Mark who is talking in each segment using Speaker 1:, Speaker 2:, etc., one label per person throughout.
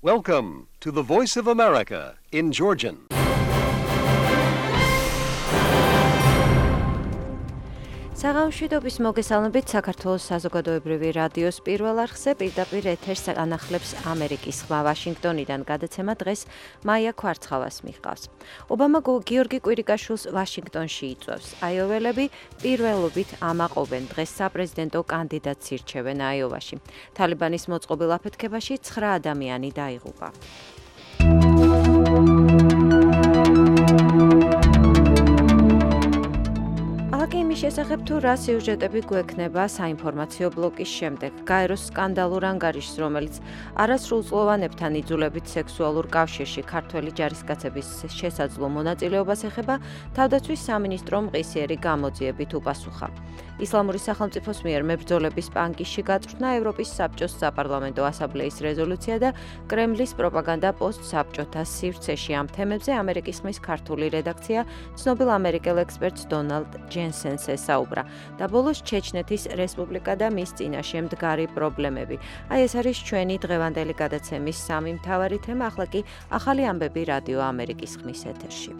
Speaker 1: Welcome to the Voice of America in Georgian.
Speaker 2: საღამოშვიდობის მოგესალმებით საქართველოს საზოგადოებრივი რადიოს პირველ არხზე პირდაპირ ეთერს ანახლებს ამერიკის ხმა ვაშინგტონიდან გადაცემა დღეს მაია ქვარცხავას მიჰყავს. ობამა გიორგი კვირიკაშვილს ვაშინგტონში იწვევს. აიოველები პირველობით ამაყობენ დღეს საპრეზიდენტო კანდიდატს ირჩევენ აიოვაში. თალიბანის მოწყობილ აფეთქებაში 9 ადამიანი დაიღუპა. იმის შესახებ თუ რა სიუჟეტები გვექნება საინფორმაციო ბლოკის შემდეგ. გაეროს სკანდალურ ანგარიშს, რომელიც არასრულწლოვანებთან იძულებით სექსუალურ კავშირში ქართველი ჯარისკაცების შესაძლო მონაწილეობას ეხება, თავდაცვის სამინისტრომ მყისიერი გამოძიებით უპასუხა. ისლამური სახელმწიფოს მიერ მებრძოლების პანკისში გაწვრთნა ევროპის საბჭოს საპარლამენტო ასამბლეის რეზოლუცია და კრემლის პროპაგანდა პოსტსაბჭოთა სივრცეში ამ თემებზე ამერიკის ხმის ქართული რედაქცია ცნობილ ამერიკელ ექსპერტს დონალდ ჯენსენს ესაუბრა და ბოლოს ჩეჩნეთის რესპუბლიკა და მის წინაშე მდგარი პრობლემები. აი ეს არის ჩვენი დღევანდელი გადაცემის სამი მთავარი თემა, ახლა კი ახალი ამბები რადიო ამერიკის ხმის ეთერში.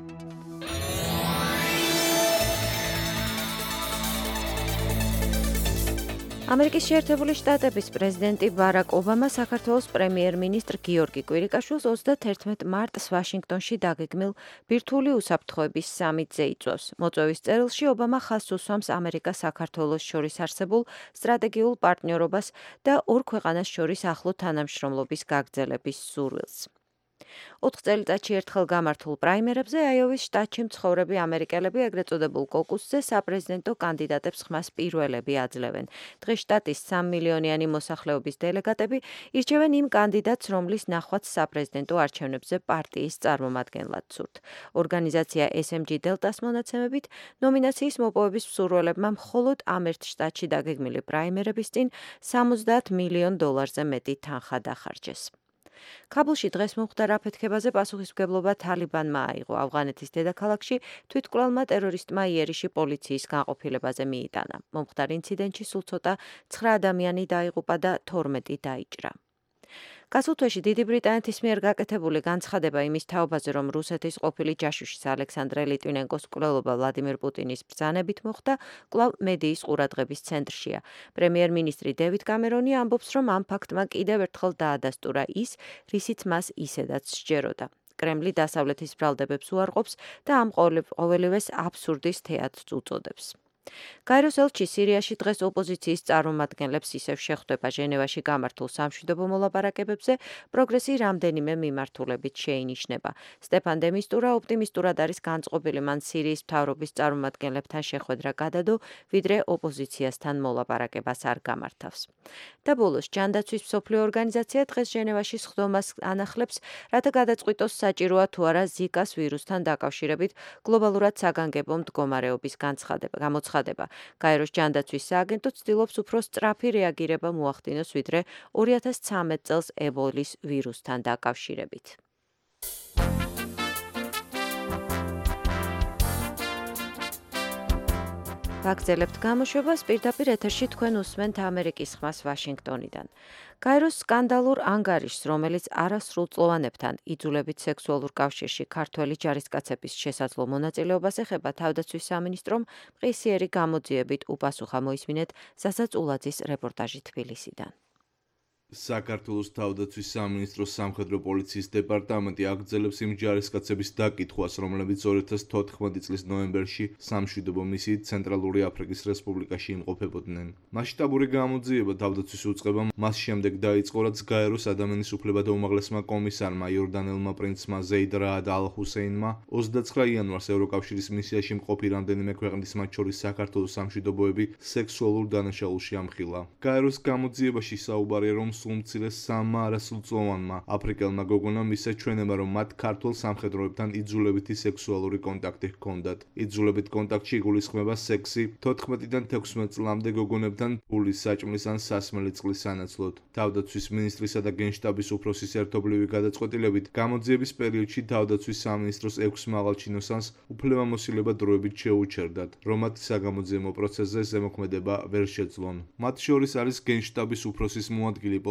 Speaker 2: ამერიკის შეერთებული შტატების პრეზიდენტი ბარაკ ობამა საქართველოს პრემიერ-მინისტრ გიორგი კვირიკაშვილს 31 მარტს ვაშინგტონში დაგეგმილ ბირთვული უსაფრთხოების სამიტზე იწვევს. მოწვევის წერილში ობამა ხაზს უსვამს ამერიკას საქართველოს შორის არსებულ სტრატეგიულ პარტნიორობას და ორ ქვეყანას შორის ახლო თანამშრომლობის გაგრძელების სურვილს. 4 წელიწადში ერთხელ გამართულ პრაიმერებზე აიოვის შტატში მცხოვრები ამერიკელები ეგრეთ წოდებულ კოკუსზე საპრეზიდენტო კანდიდატებს ხმას პირველები აძლევენ. დღეს შტატის 3 მილიონიანი მოსახლეობის დელეგატები ირჩევენ იმ კანდიდატს, რომლის ნახვაც საპრეზიდენტო არჩევნებზე პარტიის წარმომადგენლად სურთ. ორგანიზაცია SMG Delta-s მონაცემებით ნომინაციის მოპოვების მსურველებმა მხოლოდ ამ ერთ შტატში დაგეგმილი პრაიმერების წინ $70 მილიონ მეტი თანხა დახარჯეს. ქაბულში დღეს მომხდარ აფეთქებაზე პასუხისმგებლობა თალიბანმა აიღო. ავღანეთის დედაქალაქში თვითმკვლელმა ტერორისტმა იერიში პოლიციის განყოფილებაზე მიიტანა. მომხდარ ინციდენტში სულ ცოტა 9 ადამიანი დაიღუპა და 12 დაიჭრა. გასულ თვეში დიდი ბრიტანეთის მიერ გაკეთებული განცხადება იმის თაობაზე, რომ რუსეთის ყოფილი ჯაშუშის ალექსანდრე ლიტვინენკოს მკვლელობა ვლადიმერ პუტინის ბრძანებით მოხდა, კვლავ მედიის ყურადღების ცენტრშია. პრემიერ-მინისტრი დევიდ კამერონი ამბობს, რომ ამ ფაქტმა კიდევ ერთხელ დაადასტურა ის, რისიც მას ისედაც სჯეროდა. კრემლი დასავლეთის ბრალდებებს უარყოფს და ამ ყოველივეს აბსურდის თეატრს უწოდებს. გაეროს ელჩი სირიაში დღეს ოპოზიციის წარმომადგენლებს ისევ შეხვდება ჟენევაში გამართულ სამშვიდობო მოლაპარაკებებზე, პროგრესი რამდენიმე მიმართულებით შეინიშნება. სტეფან დე მისტურა ოპტიმისტურად არის განწყობილი, მან სირიის მთავრობის წარმომადგენლებთან შეხვედრა გადადო, ვიდრე ოპოზიციასთან მოლაპარაკებას არ გამართავს. და ბოლოს ჯანდაცვის მსოფლიო ორგანიზაცია დღეს ჟენევაში სხდომას ანახლებს, რათა გადაწყვიტოს საჭიროა თუ არა ზიკას ვირუსთან დაკავშირებით გლობალურად საგანგებო მდგომარეობის გამოცხადება. გაეროს ჯანდაცვის სააგენტო ცდილობს უფრო სწრაფი რეაგირება მოახდინოს, ვიდრე 2013 წელს ებოლის ვირუსთან დაკავშირებით. ვაგრძელებთ გამოშვებას, პირდაპირ ეთერში თქვენ უსმენთ ამერიკის ხმას ვაშინგტონიდან. გაეროს სკანდალურ ანგარიშს, რომელიც არასრულწლოვანებთან იძულებით სექსუალურ კავშირში ქართველი ჯარისკაცების შესაძლო მონაწილეობას ეხება, თავდაცვის სამინისტრომ მყისიერი გამოძიებით უპასუხა. მოისმინეთ სასა წულაძის რეპორტაჟი თბილისიდან.
Speaker 3: საქართველოს თავდაცვის სამინისტროს სამხედრო პოლიციის დეპარტამენტი აგრძელებს იმ ჯარისკაცების დაკითხვას, რომლებიც 2014 წლის ნოემბერში სამშვიდობო მისიით ცენტრალური აფრიკის რესპუბლიკაში იმყოფებოდნენ. მასშტაბური გამოძიება თავდაცვის უწყებამ მას შემდეგ დაიწყო, რაც გაეროს ადამიანის უფლებათა უმაღლესმა კომისარმა იორდანელმა პრინცმა ზეიდ რაად ალ-ჰუსეინმა 29 იანვარს ევროკავშირის მისიაში მყოფი რამდენიმე ქვეყნის, მათ შორის საქართველოს სამშვიდობოები სექსუალურ დანაშაულში ამხილა. გაეროს გამოძიებაში საუბარია, რომ სულ სამმა არასრულწლოვანმა აფრიკელმა გოგონამ მისცა ჩვენება, რომ მათ ქართულ სამხედროებთან იძულებითი სექსუალური კონტაქტი ჰქონდათ. იძულებით კონტაქტში იგულისხმება სექსი 14-დან 16 წლამდე გოგონებთან ფულის, საჭმლის ან სასმელი წყლის სანაცვლოდ. თავდაცვის მინისტრისა და გენშტაბის უფროსის ერთობლივი გადაწყვეტილებით გამოძიების პერიოდში თავდაცვის სამინისტროს 6 მაღალჩინოსანს უფლებამოსილება დროებით შეუჩერდათ, რომ მათ საგამოძიებო პროცესზე ზემოქმედება ვერ შეძლონ. მათ შორის არის გენშტაბის უფროსის მოადგილე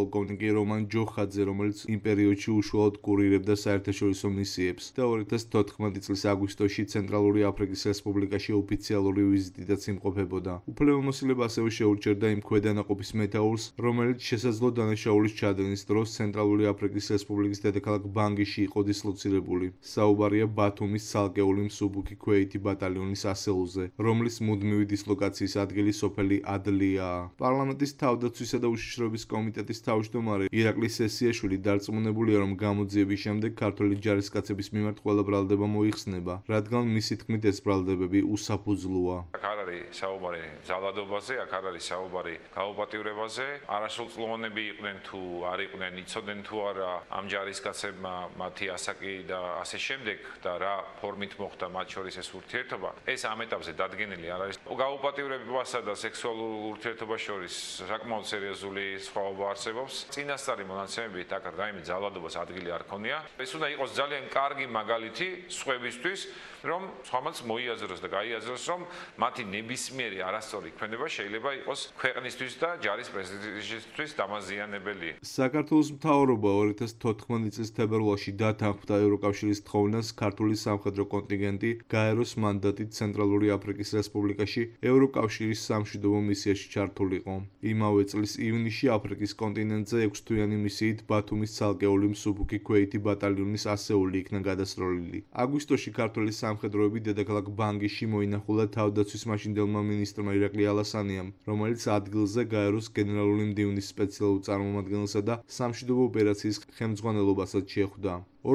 Speaker 3: პოლკოვნიკი რომან ჯოხაძე, რომელიც იმ პერიოდში უშუალოდ კურირებდა საერთაშორისო მისიებს და 2014 წლის აგვისტოში ცენტრალური აფრიკის რესპუბლიკაში ოფიციალური ვიზიტიდაც იმყოფებოდა. უფლებამოსილება ასევე შეურჩერდა იმ ქვედანაყოფის მეთაურს, რომელიც შესაძლო დანაშაულის ჩადენის დროს ცენტრალური აფრიკის რესპუბლიკის დედაქალაქ ბანგიში იყო დისლოცირებული. საუბარია ბათუმის ცალკეული მსუბუქი ქვეითი ბატალიონის ასეულზე, რომლის მუდმივი დისლოკაციის ადგილი სოფელი ადლიაა. პარლამენტის თავდაცვისა და უშიშროების კომიტეტის თავმჯდომარე ირაკლი სესიაშვილი დარწმუნებულია, რომ გამოძიების შემდეგ ქართველი ჯარისკაცების მიმართ ყველა ბრალდება მოიხსნება, რადგან მისი თქმით ეს ბრალდებები უსაფუძვლოა.
Speaker 4: აქ არ არის საუბარი ძალადობაზე, აქ არ არის საუბარი გაუპატიურებაზე. არასრულწლოვანები იყვნენ თუ არ იყვნენ, იცოდნენ თუ არა ამ ჯარისკაცებმა მათი ასაკი და ასე შემდეგ და რა ფორმით მოხდა მათ შორის ეს ურთიერთობა. ეს ამ ეტაპზე დადგენილი არ არის. გაუპატიურებასა და სექსუალურ ურთიერთობას შორის საკმაოდ სერიოზული სხვაობა არსებობს. წინასწარი მონაცემებით აქ რაიმე ძალადობას ადგილი არ ქონია. ეს უნდა იყოს ძალიან კარგი მაგალითი სხვებისთვის, რომ სხვამაც მოიაზროს და გაიაზროს, რომ მათი ნებისმიერი არასწორი ქმედება შეიძლება იყოს ქვეყნისთვის და ჯარის პრესტიჟისთვის დამაზიანებელი.
Speaker 3: საქართველოს მთავრობა 2014 წლის თებერვალში დათანხმდა ევროკავშირის თხოვნას ქართული სამხედრო კონტინგენტი გაეროს მანდატით ცენტრალური აფრიკის რესპუბლიკაში ევროკავშირის სამშვიდობო მისიაში ჩართულიყო. იმავე წლის ივნისში აფრიკის კონტინენტზე 6-თვიანი მისიით ბათუმის ცალკეული მსუბუქი ქვეითი ბატალიონის ასეული იქნა გადასროლილი. აგვისტოში ქართული სამხედროები დედაქალაქ ბანგიში მოინახულა თავდაცვის მაშინდელმა მინისტრმა ირაკლი ალასანიამ, რომელიც ადგილზე გაეროს გენერალური მდივნის სპეციალურ წარმომადგენელსა და სამშვიდობო ოპერაციის ხელმძღვანელობასაც შეხვდა.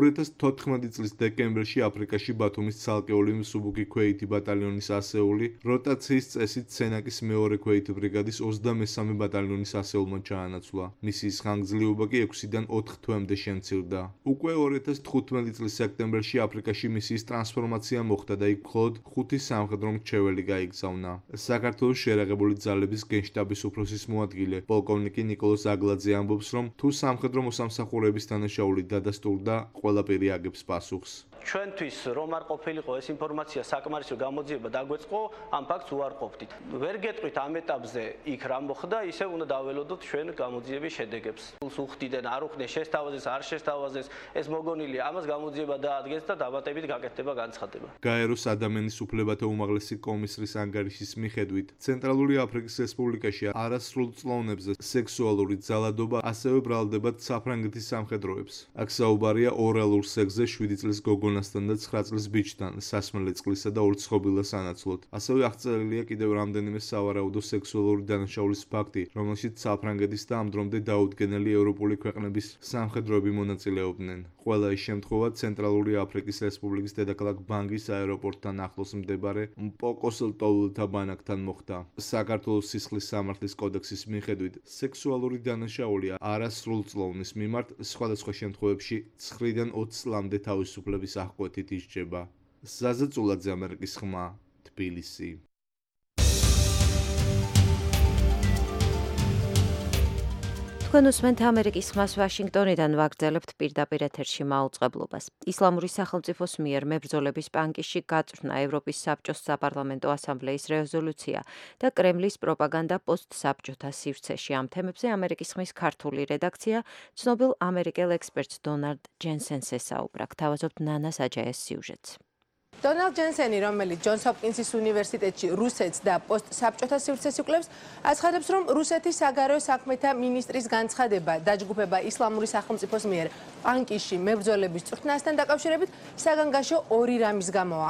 Speaker 3: 2014 წლის დეკემბერში აფრიკაში ბათუმის ცალკეული მსუბუქი ქვეითი ბატალიონის ასეული როტაციის წესით სენაკის მეორე ქვეითი ბრიგადის 23 ბატალიონის ასეულმა ჩაანაცვლა. მისიის ხანგრძლივობა კი 6-დან 4 თვემდე შემცირდა. უკვე 2015 წლის სექტემბერში აფრიკაში მისიის ტრანსფორმაცია მოხდა და იქ მხოლოდ 5 სამხედრო მრჩეველი გაიგზავნა. საქართველოს შერაღებული ძალების გენშტაბის უფროსის მოადგილე პოლკოვნიკი ნიკოლოზ აგლაძე ამბობს, რომ თუ სამხედრო მოსამსახურეების დანაშაული დადასტურდა, ყველაფერი აგებს პასუხს.
Speaker 5: ჩვენთვის რომ არ ყოფილიყო ეს ინფორმაცია საკმარისი გამოძიება დაგვეწყო, ამ ფაქტს უარყოფდით. ვერ გეტყვით ამ ეტაპზე იქ რა მოხდა, ისევ უნდა დაველოდოთ ჩვენ გამოძიების შედეგებს. უხდიდან არ უხდნენ, შესთავაზეს, არ შესთავაზეს, ეს მოგონილია, ამას გამოძიება დაადგენს და დამატებით გაკეთდება განცხადება.
Speaker 3: გაეროს ადამიანის უფლებათა უმაღლესი კომისრის ანგარიშის მიხედვით, ცენტრალური აფრიკის რესპუბლიკაში არასრულწლოვნებზე სექსუალური ძალადობა ასევე ბრალდებათ საფრანგეთის სამხედროებს. აქ საუბარია ორალურ სექსზე 7 წლის გოგონასთან და 9 წლის ბიჭთან, სასმელი წყლისა და ორცხობილას ანაცვლოდ. ასევე აღწერილია კიდევ რამდენიმე სავარაუდო სექსუალური დანაშაულის ფაქტი, რომელშიც საფრანგეთის და ამ დრომდე დაუდგენელი ევროპული ქვეყნების სამხედროები მონაწილეობდნენ. ყველა ეს შემთხვევა ცენტრალური აფრიკის რესპუბლიკის დედაქალაქ ბანგის აეროპორტთან ახლოს მდებარე მპოკოს ლტოლვილთა ბანაკთან მოხდა. საქართველოს სისხლის სამართლის კოდექსის მიხედვით, სექსუალური დანაშაული არასრულწლოვნის მიმართ სხვადასხვა შემთხვევებში 9-დან 20 წლამდე თავისუფლების აღკვეთით ისჯება. ზაზა წულაძე, ამერიკის ხმა, თბილისი.
Speaker 2: თქვენ უსმენთ ამერიკის ხმას ვაშინგტონიდან, ვაგრძელებთ პირდაპირ ეთერში მაუწყებლობას. ისლამური სახელმწიფოს მიერ მებრძოლების პანკისში გაწვრთნა ევროპის საბჭოს საპარლამენტო ასამბლეის რეზოლუცია და კრემლის პროპაგანდა პოსტსაბჭოთა სივრცეში. ამ თემებზე ამერიკის ხმის ქართული რედაქცია ცნობილ ამერიკელ ექსპერტს დონალდ ჯენსენს ესაუბრა. გთავაზობთ ნანა საჯაეს სიუჟეტს.
Speaker 6: დონალდ ჯენსენი, რომელიც ჯონს ჰოპკინსის უნივერსიტეტში რუსეთს და პოსტსაბჭოთა სივრცეს იკვლევს, აცხადებს, რომ რუსეთის საგარეო საქმეთა მინისტრის განცხადება დაჯგუფება ისლამური სახელმწიფოს მიერ პანკისში მებრძოლების წვრთნასთან დაკავშირებით საგანგაშო ორი რამის გამოა.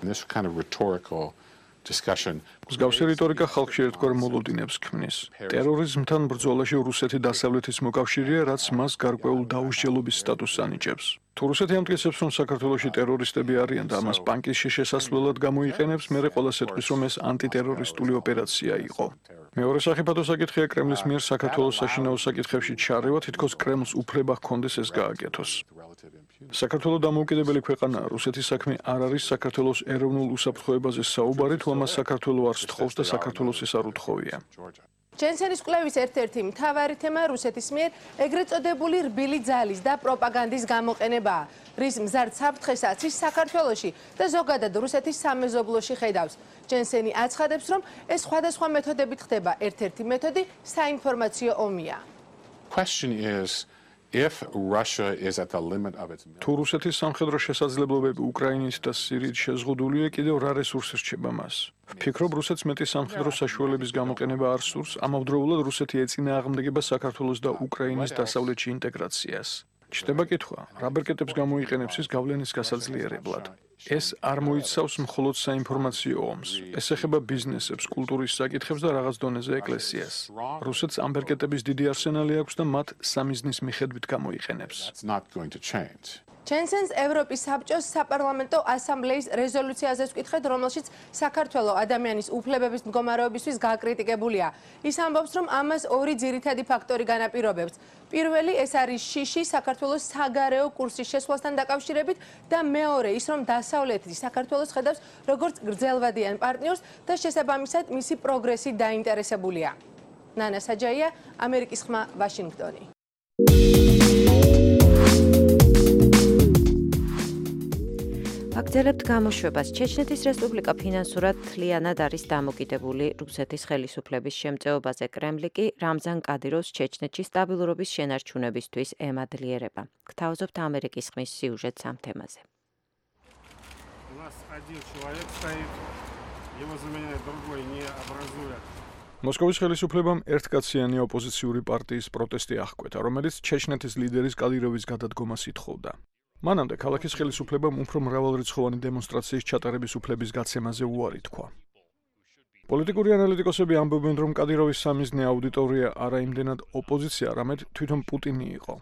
Speaker 7: მსგავსი რიტორიკა ხალხში ერთგვარ მოლოდინებს ქმნის. ტერორიზმთან ბრძოლაში რუსეთი დასავლეთის მოკავშირეა, რაც მას გარკვეულ დაუსჯელობის სტატუსს ანიჭებს. თუ რუსეთი ამტკიცებს, რომ საქართველოში ტერორისტები არიან და ამას პანკისში შესასვლელად გამოიყენებს, მერე ყველას ეთქვის, რომ ეს ანტიტერორისტული ოპერაცია იყო. მეორე სახიფათო საკითხია კრემლის მიერ საქართველოს საშინაო საკითხებში ჩარევა, თითქოს კრემლს უფლება ჰქონდეს ეს გააკეთოს. საქართველო დამოუკიდებელი ქვეყანაა, რუსეთის საქმე არ არის საქართველოს ეროვნულ უსაფრთხოებაზე საუბარი, თუ ამას საქართველო არ სთხოვს და საქართველოს ეს არ უთხოვია.
Speaker 6: ჯენსენის კვლევის ერთ-ერთი მთავარი თემა რუსეთის მიერ ეგრეთ წოდებული რბილი ძალის და პროპაგანდის გამოყენებაა, რის მზარდ საფრთხესაც ის საქართველოში და ზოგადად რუსეთის სამეზობლოში ხედავს. ჯენსენი აცხადებს, რომ ეს სხვადასხვა მეთოდებით ხდება, ერთ-ერთი მეთოდი საინფორმაციო ომია.
Speaker 8: question is if Russia is at the limit of its
Speaker 7: თუ რუსეთის სამხედრო შესაძლებლობები უკრაინის და სირიის შეზღუდულია, კიდევ რა რესურსი რჩება მას? ვფიქრობ, რუსეთს მეტი სამხედრო საშუალების გამოყენება არ სურს, ამავდროულად რუსეთი ეწინააღმდეგება საქართველოს და უკრაინის დასავლეთში ინტეგრაციას. ჩნდება კითხვა, რა ბერკეტებს გამოიყენებს ის გავლენის გასაძლიერებლად? ეს არ მოიცავს მხოლოდ საინფორმაციო ომს. ეს ეხება ბიზნესებს, კულტურის საკითხებს და რაღაც დონეზე ეკლესიას. რუსეთს ამ ბერკეტების დიდი არსენალი აქვს და მათ სამიზნის მიხედვით გამოიყენებს.
Speaker 8: It's not going to change.
Speaker 6: ჩენსენს ევროპის საბჭოს საპარლამენტო ასამბლეის რეზოლუციაზე ვკითხეთ, რომელშიც საქართველოს ადამიანის უფლებების მდგომარეობისთვის გაკრიტიკებულია. ის ამბობს, რომ ამას ორი ძირითადი ფაქტორი განაპირობებს. პირველი, ეს არის შიში საქართველოს საგარეო კურსის შესვლასთან დაკავშირებით და მეორე ის, რომ დასავლეთი საქართველოს ხედავს როგორც გრძელვადიან პარტნიორს და შესაბამისად მისი პროგრესი დაინტერესებულია. ნანა საჯაია, ამერიკის ხმა, ვაშინგტონი.
Speaker 2: აგრძელებთ გამოშვებას. ჩეჩნეთის რესპუბლიკა ფინანსურად მთლიანად არის დამოკიდებული რუსეთის ხელისუფლების შემწეობაზე. კრემლი კი რამზან კადიროვს ჩეჩნეთში სტაბილურობის შენარჩუნებისთვის ემადლიერება. გთავაზობთ ამერიკის ხმის სიუჟეტს ამ თემაზე.
Speaker 7: მოსკოვის ხელისუფლებამ ერთკაციანი ოპოზიციური პარტიის პროტესტი აღკვეთა, რომელიც ჩეჩნეთის ლიდერის კადიროვის გადადგომას ითხოვდა. მანამდე ქალაქის ხელისუფლებამ უფრო მრავალრიცხოვანი დემონსტრაციის ჩატარების უფლების გაცემაზე უარი თქვა. პოლიტიკური ანალიტიკოსები ამბობენ, რომ კადიროვის სამიზნე აუდიტორია არა იმდენად ოპოზიცია, არამედ თვითონ პუტინი იყო.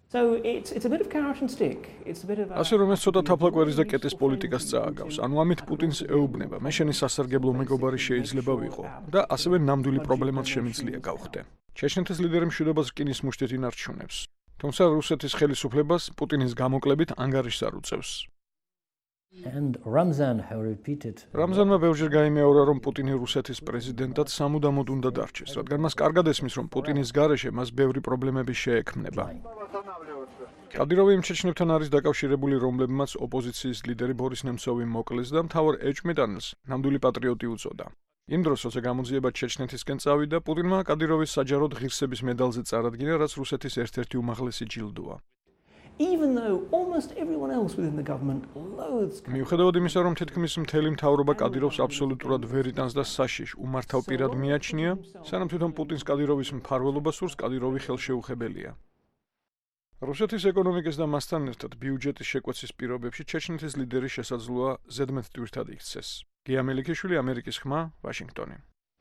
Speaker 7: ასე რომ ეს ცოტა თაფლაკვერის და კეტის პოლიტიკას წააგავს, ანუ ამით პუტინს ეუბნება, მე შენი სასარგებლო მეგობარი შეიძლება ვიყო და ასევე ნამდვილი პრობლემაც შემიძლია გავხდე. ჩეჩნეთის ლიდერი მშვიდობას რკინის მუშტით ინარჩუნებს. თუმცა რუსეთის ხელისუფლებას პუტინის გამოკლებით ანგარიშს არ უწევს. რამზანმა ბევრჯერ გაიმეორა, რომ პუტინი რუსეთის პრეზიდენტად სამუდამოდ უნდა დარჩეს, რადგან მას კარგად ესმის, რომ პუტინის გარეშე მას ბევრი პრობლემები შეექმნება. კადიროვი იმ ჩეჩნებთან არის დაკავშირებული, რომლებმაც ოპოზიციის ლიდერი ბორის ნემცოვი მოკლეს და მთავარ ეჭვმიტანილს ნამდვილი პატრიოტი უწოდა. იმ დროს, როცა გამოძიება ჩეჩნეთისკენ წავიდა, პუტინმა კადიროვის საჯაროდ ღირსების მედალზე წარადგინა, რაც რუსეთის ერთ-ერთი უმაღლესი ჯილდოა. მიუხედავად იმისა, რომ თითქმის მთელი მთავრობა კადიროვს აბსოლუტურად ვერ იტანს და საშიშ უმართავ პირად მიაჩნია, სანამ თვითონ პუტინს კადიროვის მფარველობა სურს, კადიროვი ხელშეუხებელია. რუსეთის ეკონომიკის და მასთან ერთად ბიუჯეტის შეკვეცის პირობებში ჩეჩნეთის ლიდერი შესაძლოა ზედმეტ ტვირთად იქცეს. გია მელიქიშვილი, ამერიკის ხმა, ვაშინგტონი.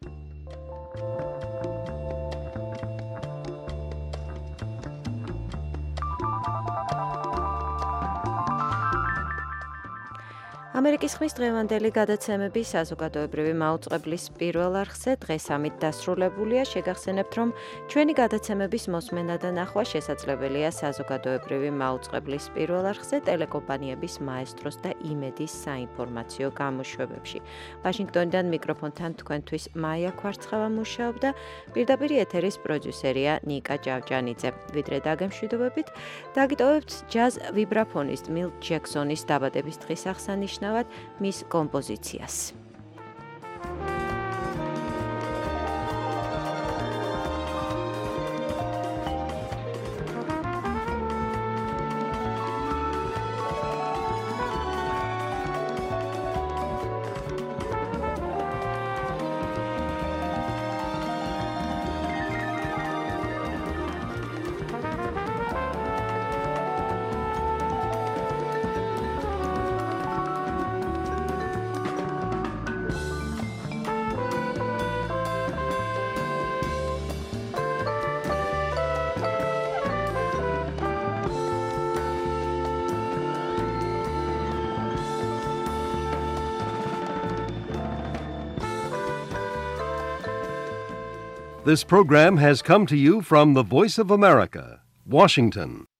Speaker 2: ამერიკის ხმის დღევანდელი გადაცემები საზოგადოებრივი მაუწყებლის პირველ არხზე დღეს ამით დასრულებულია. შეგახსენებთ, რომ ჩვენი გადაცემების მოსმენა და ნახვა შესაძლებელია საზოგადოებრივი მაუწყებლის პირველ არხზე, ტელეკომპანიების მაესტროს და იმედის საინფორმაციო გამოშვებებში. ვაშინგტონიდან მიკროფონთან თქვენთვის მაია ქვარცხავა მუშაობდა, პირდაპირ ეთერის პროდიუსერია ნიკა ჭავჭანიძე. ვიდრე დაგემშვიდობებით, დაგიტოვებთ ჯაზ ვიბრაფონისტ მილ ჯექსონის დაბადების დღის აღსანიშნავად მის კომპოზიციას.
Speaker 1: This program has come to you from the Voice of America, Washington.